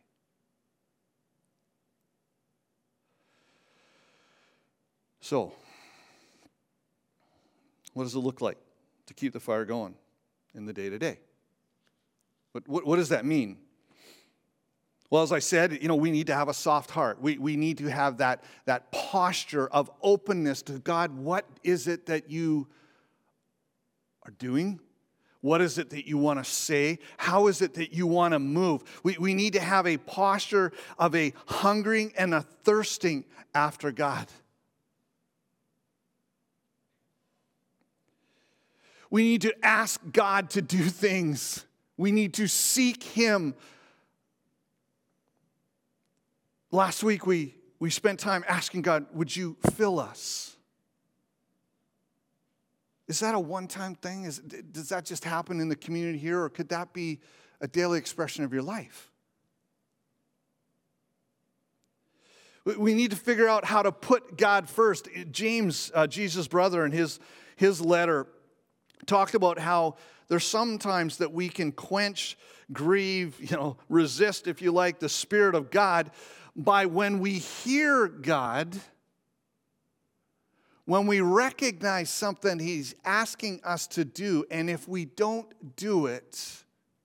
So, what does it look like to keep the fire going? in the day-to-day. But what does that mean? Well, as I said, we need to have a soft heart. We need to have that posture of openness to God. What is it that you are doing? What is it that you want to say? How is it that you want to move? We need to have a posture of a hungering and a thirsting after God. We need to ask God to do things. We need to seek Him. Last week we spent time asking God, would you fill us? Is that a one-time thing? Does that just happen in the community here, or could that be a daily expression of your life? We need to figure out how to put God first. James, Jesus' brother, in his letter, talked about how there's sometimes that we can quench, grieve, resist, if you like, the Spirit of God by when we hear God, when we recognize something He's asking us to do, and if we don't do it,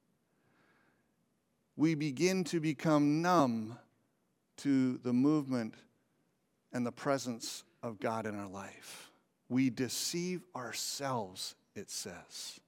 we begin to become numb to the movement and the presence of God in our life. We deceive ourselves, it says.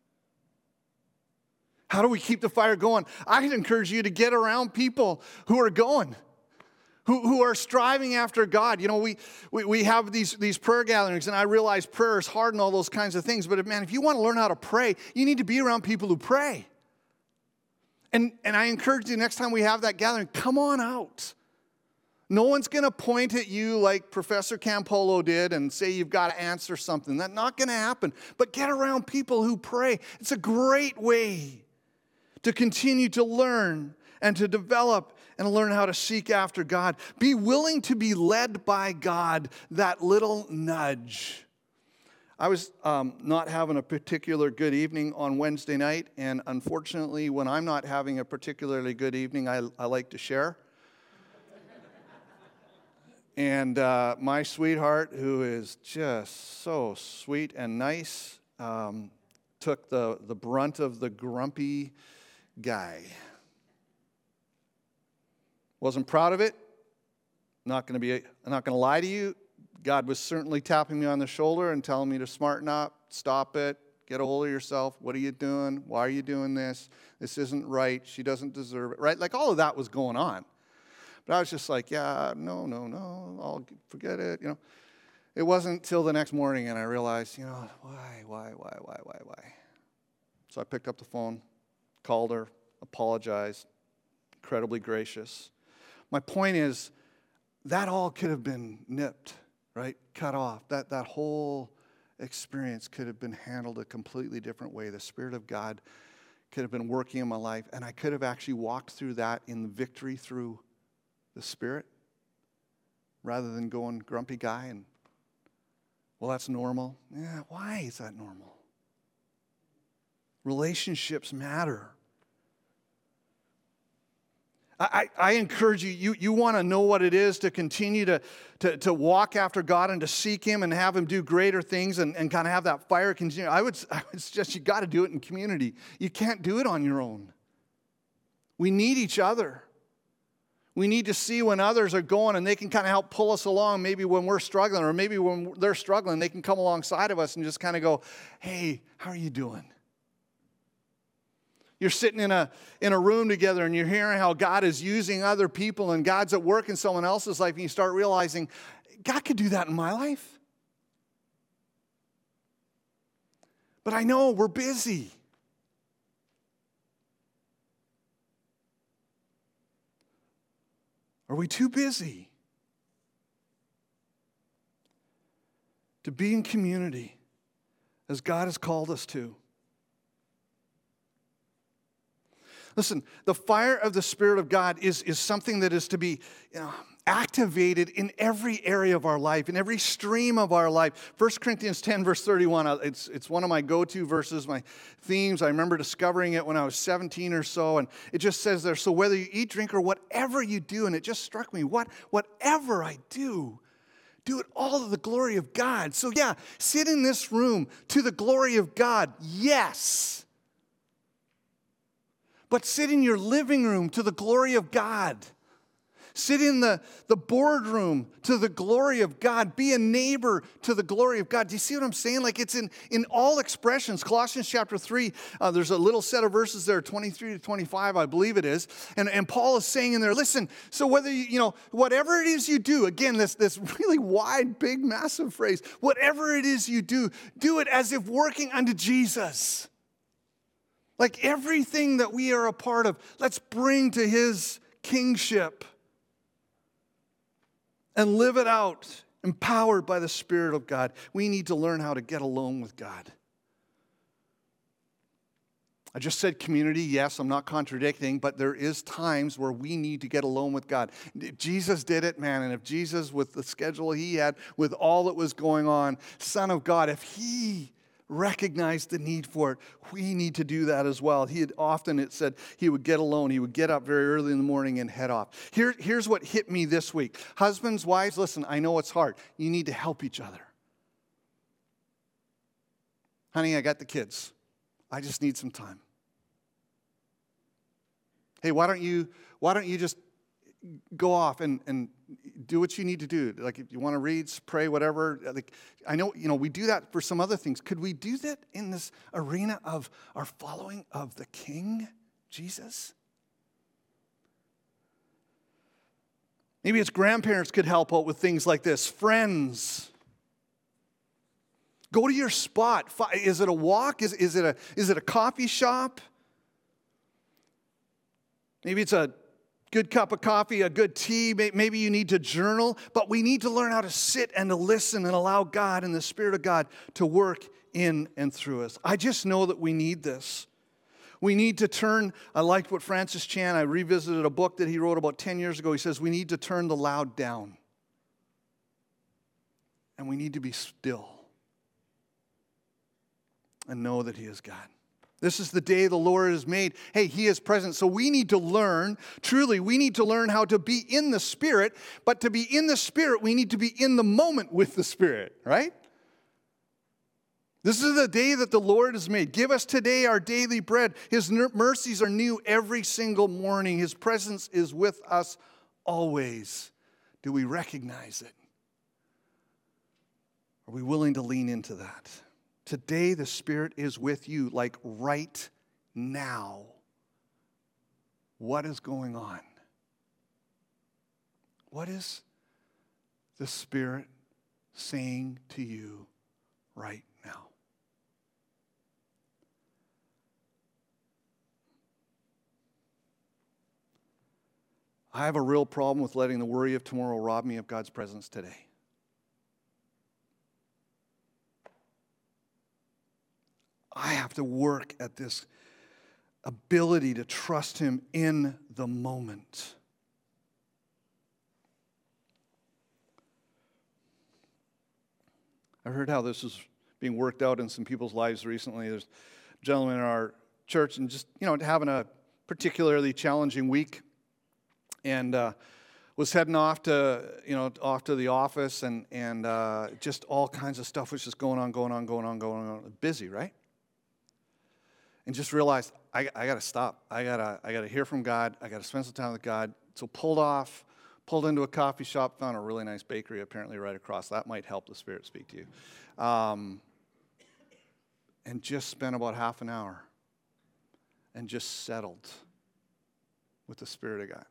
How do we keep the fire going? I'd encourage you to get around people who are going, who are striving after God. We have these prayer gatherings, and I realize prayer is hard and all those kinds of things, but if you want to learn how to pray, you need to be around people who pray. And I encourage you, next time we have that gathering, come on out. No one's going to point at you like Professor Campolo did and say you've got to answer something. That's not going to happen. But get around people who pray. It's a great way to continue to learn and to develop and learn how to seek after God. Be willing to be led by God, that little nudge. I was not having a particular good evening on Wednesday night, and unfortunately, when I'm not having a particularly good evening, I like to share. And my sweetheart, who is just so sweet and nice, took the brunt of the grumpy guy. Wasn't proud of it. I'm not going to lie to you. God was certainly tapping me on the shoulder and telling me to smarten up, stop it, get a hold of yourself. What are you doing? Why are you doing this? This isn't right. She doesn't deserve it, right? Like all of that was going on. But I was just like, yeah, no, I'll forget it. It wasn't till the next morning and I realized, why? So I picked up the phone, called her, apologized, incredibly gracious. My point is, that all could have been nipped, right? Cut off. That whole experience could have been handled a completely different way. The Spirit of God could have been working in my life, and I could have actually walked through that in victory through the Spirit, rather than going grumpy guy and, well, that's normal. Yeah, why is that normal? Relationships matter. I encourage you want to know what it is to continue to walk after God and to seek Him and have Him do greater things and kind of have that fire continue. I would suggest you got to do it in community. You can't do it on your own. We need each other. We need to see when others are going and they can kind of help pull us along, maybe when we're struggling, or maybe when they're struggling, they can come alongside of us and just kind of go, hey, how are you doing? You're sitting in a room together and you're hearing how God is using other people and God's at work in someone else's life, and you start realizing, God could do that in my life. But I know we're busy. Are we too busy to be in community as God has called us to? Listen, the fire of the Spirit of God is something that is to be activated in every area of our life, in every stream of our life. 1 Corinthians 10, verse 31, it's one of my go-to verses, my themes. I remember discovering it when I was 17 or so, and it just says there, so whether you eat, drink, or whatever you do, and it just struck me, whatever I do it all to the glory of God. So yeah, sit in this room to the glory of God, yes. but sit in your living room to the glory of God. Sit in the boardroom to the glory of God. Be a neighbor to the glory of God. Do you see what I'm saying? Like it's in all expressions. Colossians chapter 3, there's a little set of verses there, 23 to 25, I believe it is. And Paul is saying in there, listen, so whether whatever it is you do, again, this really wide, big, massive phrase, whatever it is you do it as if working unto Jesus. Like everything that we are a part of, let's bring to his kingship. And live it out, empowered by the Spirit of God. We need to learn how to get alone with God. I just said community. Yes, I'm not contradicting, but there is times where we need to get alone with God. Jesus did it, man, and if Jesus, with the schedule he had, with all that was going on, Son of God, if he recognized the need for it, we need to do that as well. It said he would get alone. He would get up very early in the morning and head off. Here's what hit me this week. Husbands, wives, listen, I know it's hard. You need to help each other. Honey, I got the kids. I just need some time. Hey, why don't you just go off and do what you need to do? Like if you want to read, pray, whatever. Like I know, we do that for some other things. Could we do that in this arena of our following of the King, Jesus? Maybe it's grandparents could help out with things like this. Friends. Go to your spot. Is it a walk? Is it a coffee shop? Maybe it's a good cup of coffee, a good tea. Maybe you need to journal. But we need to learn how to sit and to listen and allow God and the Spirit of God to work in and through us. I just know that we need this. We need to turn, I liked what Francis Chan, I revisited a book that he wrote about 10 years ago. He says, we need to turn the loud down. And we need to be still and know that he is God. This is the day the Lord has made. Hey, he is present. So we need to learn, truly, we need to learn how to be in the Spirit. But to be in the Spirit, we need to be in the moment with the Spirit, right? This is the day that the Lord has made. Give us today our daily bread. His mercies are new every single morning. His presence is with us always. Do we recognize it? Are we willing to lean into that? Today the Spirit is with you, like right now. What is going on? What is the Spirit saying to you right now? I have a real problem with letting the worry of tomorrow rob me of God's presence today. I have to work at this ability to trust him in the moment. I heard how this is being worked out in some people's lives recently. There's a gentleman in our church and just, having a particularly challenging week. And was heading off to the office and just all kinds of stuff was just going on. Busy, right? And just realized I got to stop. I gotta hear from God. I got to spend some time with God. So pulled into a coffee shop, found a really nice bakery apparently right across. That might help the Spirit speak to you. And just spent about half an hour and just settled with the Spirit of God.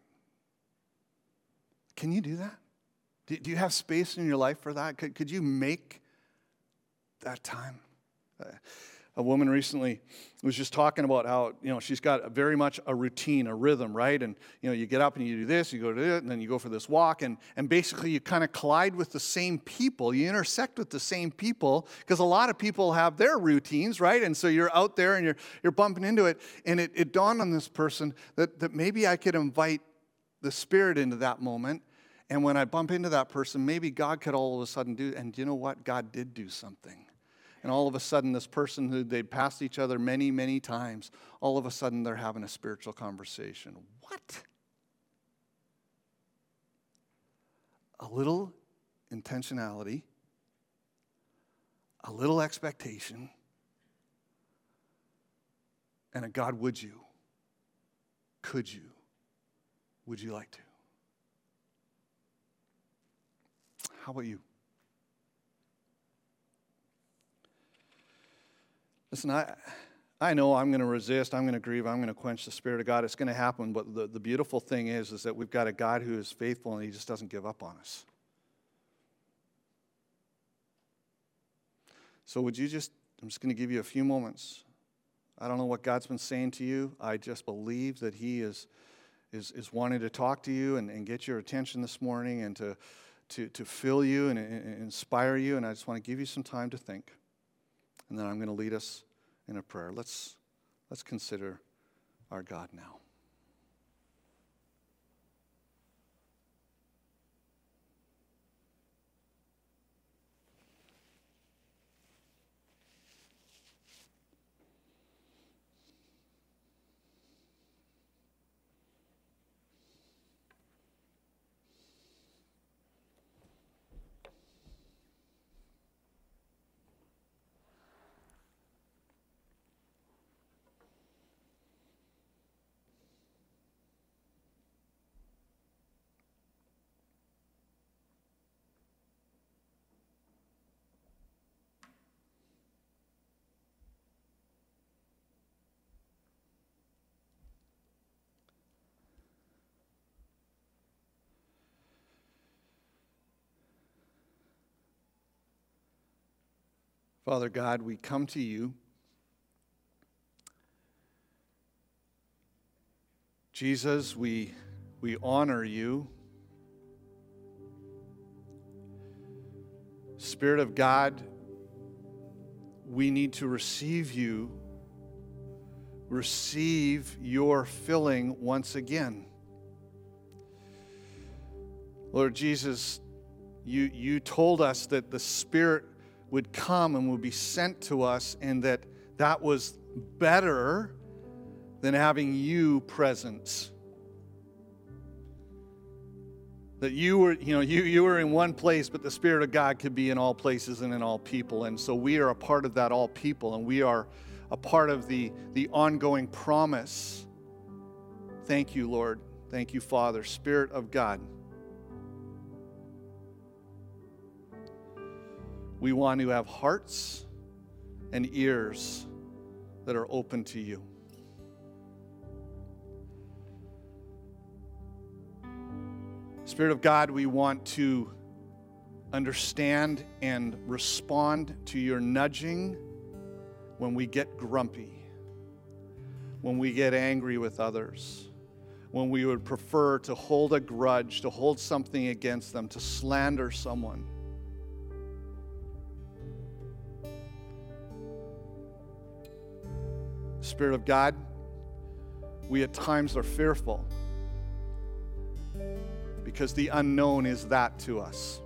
Can you do that? Do you have space in your life for that? Could you make that time? A woman recently was just talking about how, she's got very much a routine, a rhythm, right? And, you get up and you do this, you go to it, and then you go for this walk. And basically you kind of collide with the same people. You intersect with the same people because a lot of people have their routines, right? And so you're out there and you're bumping into it. And it dawned on this person that maybe I could invite the Spirit into that moment. And when I bump into that person, maybe God could all of a sudden do, and you know what? God did do something. And all of a sudden, this person who they'd passed each other many, many times, all of a sudden they're having a spiritual conversation. What? A little intentionality, a little expectation, and a God would you. Could you? Would you like to? How about you? Listen, I know I'm going to resist, I'm going to grieve, I'm going to quench the Spirit of God. It's going to happen, but the beautiful thing is that we've got a God who is faithful and he just doesn't give up on us. So I'm just going to give you a few moments. I don't know what God's been saying to you. I just believe that he is wanting to talk to you and get your attention this morning and to fill you and inspire you. And I just want to give you some time to think. And then I'm going to lead us in a prayer. Let's consider our God now. Father God, we come to you. Jesus, we honor you. Spirit of God, we need to receive you. Receive your filling once again. Lord Jesus, you told us that the Spirit would come and would be sent to us, and that was better than having you present. That you were in one place, but the Spirit of God could be in all places and in all people. And so we are a part of that all people, and we are a part of the ongoing promise. Thank you, Lord. Thank you, Father. Spirit of God. We want to have hearts and ears that are open to you. Spirit of God, we want to understand and respond to your nudging when we get grumpy, when we get angry with others, when we would prefer to hold a grudge, to hold something against them, to slander someone. Spirit of God, we at times are fearful because the unknown is that to us.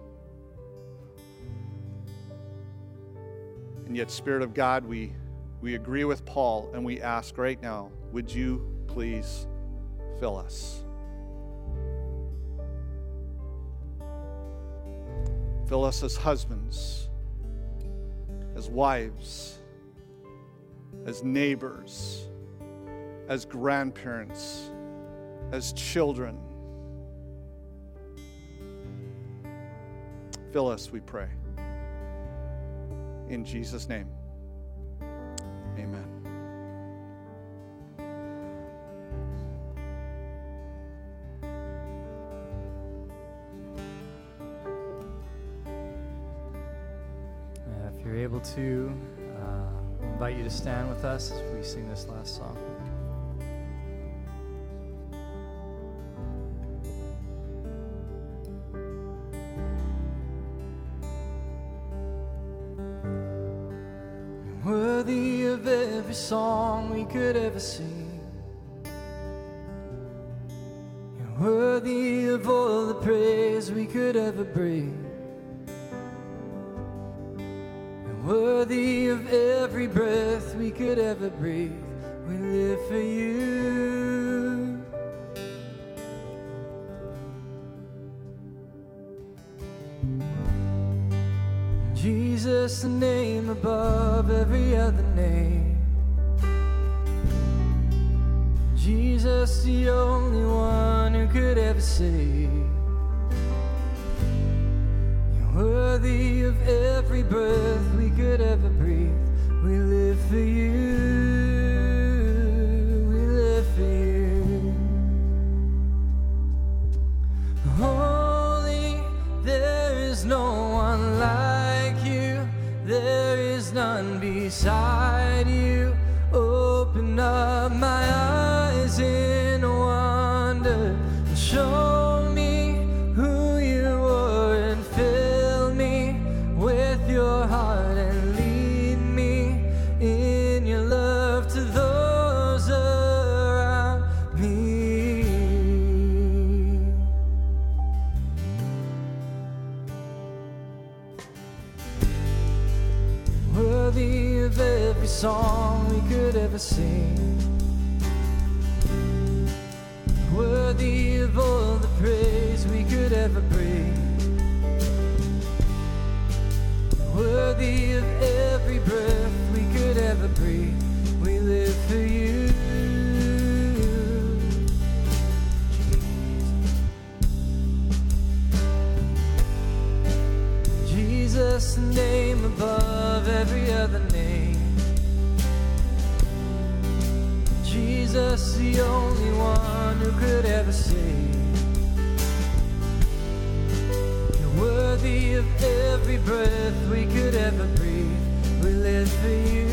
And yet, Spirit of God, we agree with Paul and we ask right now, would you please fill us? Fill us as husbands, as wives, as neighbors, as grandparents, as children. Fill us, we pray. In Jesus' name, amen. If you're able to, I invite you to stand with us as we sing this last song. Worthy of every song we could ever sing, you're worthy of all the praise we could ever bring. Worthy of every breath we could ever breathe, we live for you. Jesus, the name above every other name. Jesus, Jesus, the only one who could ever save. You're worthy of every breath we could ever breathe. We live for you. We live for you. Holy, there is no one like you. There is none beside you. Open up my eyes in wonder and show me who you are and fill me with your heart and lead me in your love to those around me. Worthy of every song we could ever sing, worthy of all the praise we could ever bring, worthy of every breath we could ever breathe. We live for you. Jesus, the name above every other name. Jesus, the only one who could ever save. You're worthy of every breath we could ever breathe. We live for you.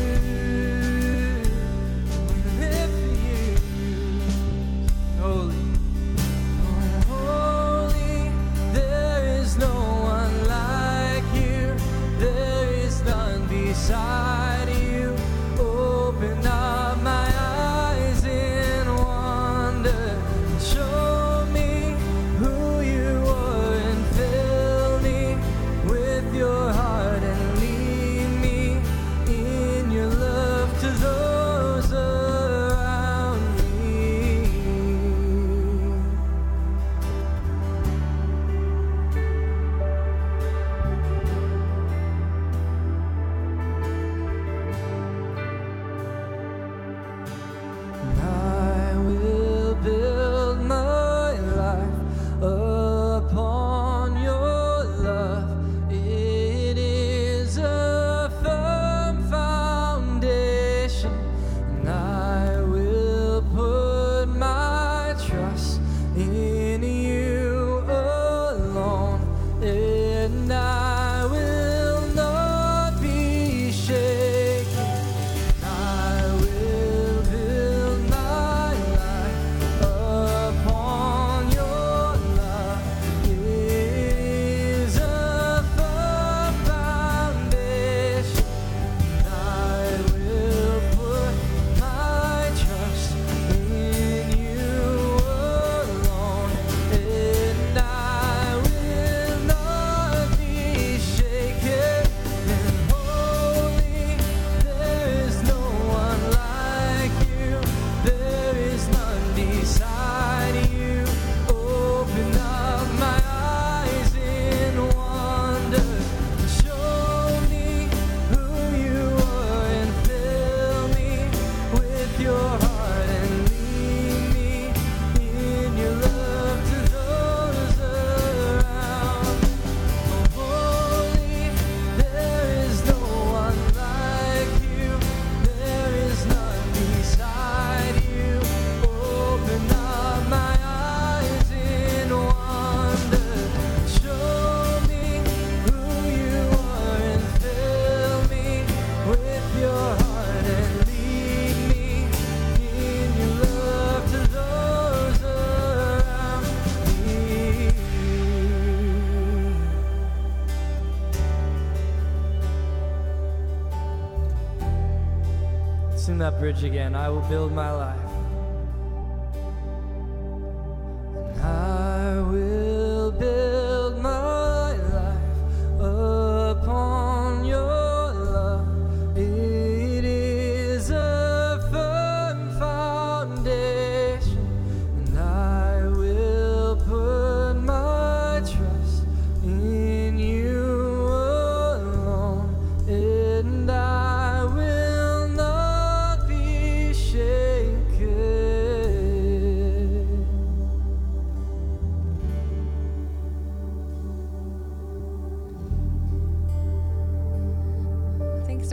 We live for you. Holy. Holy, there is no one like you. There is none beside you. Open up my eyes in wonder. Show me who you are and fill me with your heart and lead me in your love to those around me. And I will build my life upon your love. It is a firm foundation, and I will put my trust in you alone, and I will not be shaken. I will build my life upon your love. It is a firm foundation, and I will put my trust in you alone, and I will not be shaken. And holy, there is no one like you. There is none beside you. Open up my eyes in wonder. Show me who you are and fill me with your heart and lead me in your love to those around. Holy, there is no one like you. There is none beside you. Open up my eyes in wonder. Show me who you are and fill me with your heart and lead me in your love to those around me. Sing that bridge again. I will build my life. I will build my life upon your love. It is a firm foundation, and I will put my trust in you alone, and I will not be shaken.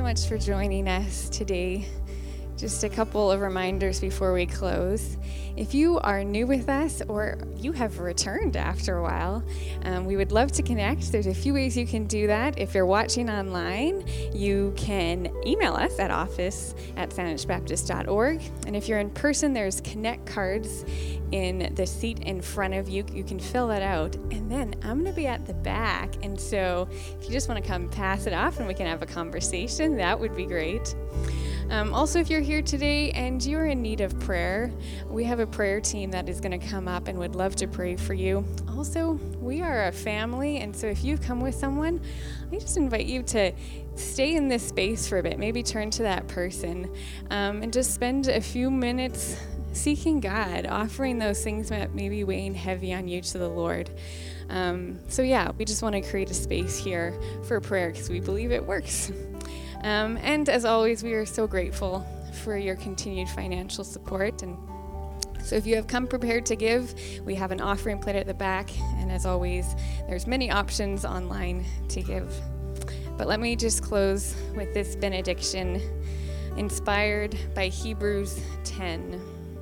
much for joining us today. Just a couple of reminders before we close. If you are new with us or you have returned after a while, we would love to connect. There's a few ways you can do that. If you're watching online, you can email us at office@sandwichbaptist.org. And if you're in person, there's Connect cards in the seat in front of you. You can fill that out. And then I'm going to be at the back. And so if you just want to come pass it off and we can have a conversation, that would be great. Also, if you're here today and you're in need of prayer, we have a prayer team that is going to come up and would love to pray for you. Also, we are a family, and so if you've come with someone, I just invite you to stay in this space for a bit. Maybe turn to that person and just spend a few minutes seeking God, offering those things that may be weighing heavy on you to the Lord. We just want to create a space here for prayer because we believe it works. And as always, we are so grateful for your continued financial support. And so if you have come prepared to give, we have an offering plate at the back. And as always, there's many options online to give. But let me just close with this benediction inspired by Hebrews 10.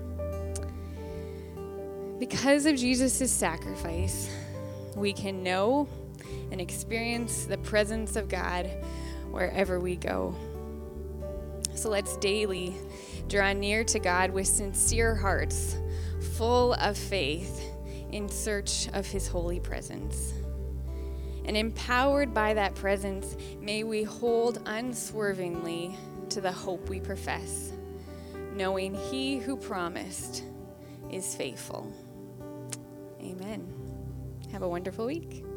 Because of Jesus' sacrifice, we can know and experience the presence of God wherever we go. So let's daily draw near to God with sincere hearts, full of faith, in search of his holy presence. And empowered by that presence, may we hold unswervingly to the hope we profess, knowing he who promised is faithful. Amen. Have a wonderful week.